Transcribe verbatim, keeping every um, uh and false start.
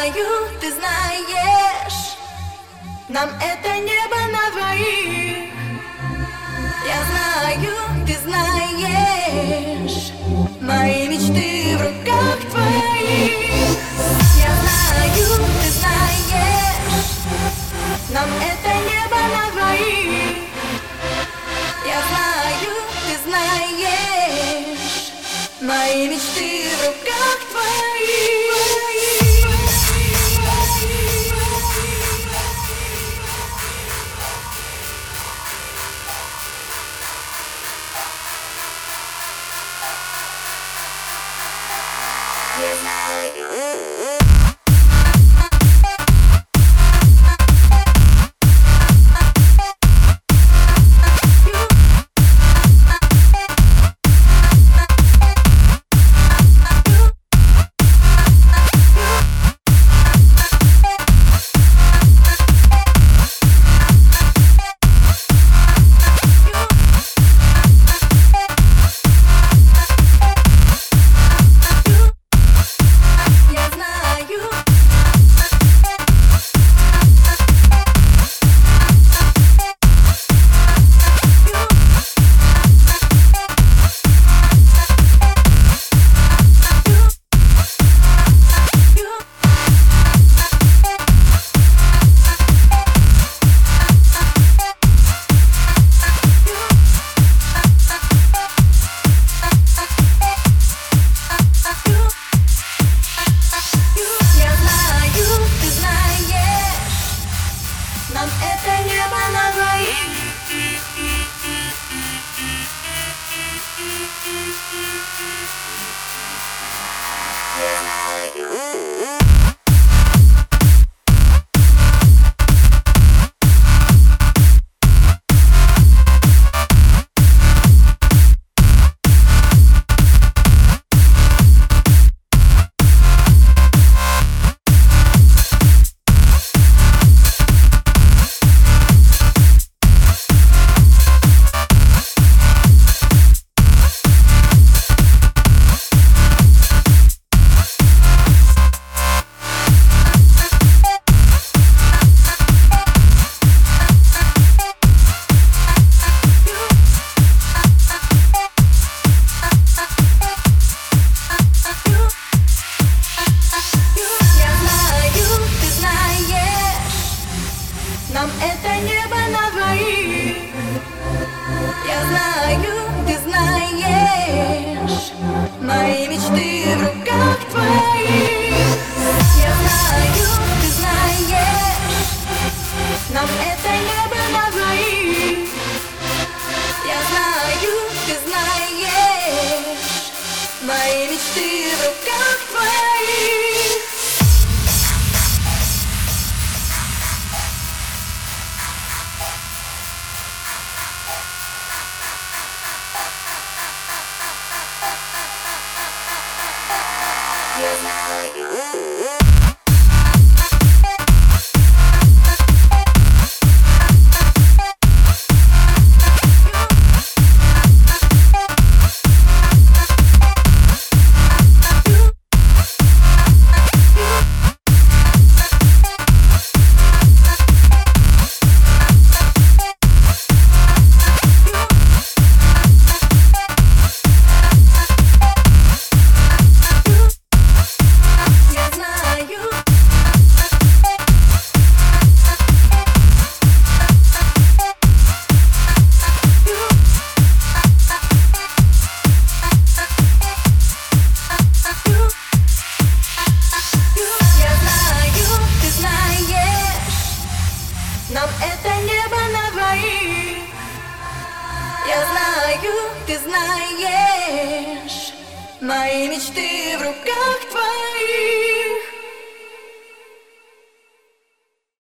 знаю, ты знаешь, нам это небо на двоих. Я знаю, ты знаешь, мои мечты в руках твоих. Я знаю, ты знаешь, нам это небо на двоих. Я знаю, ты знаешь, мои мечты в руках твоих. Я знаю. Нам это небо на двоих. Нам это небо на двоих. Я знаю, ты знаешь, мои мечты в руках твоих. Я знаю, ты знаешь, нам это небо на двоих. Я знаю, ты знаешь, мои мечты в руках твоих. Я знаю. Нам это небо на двоих. Я знаю, ты знаешь, мои мечты в руках твоих.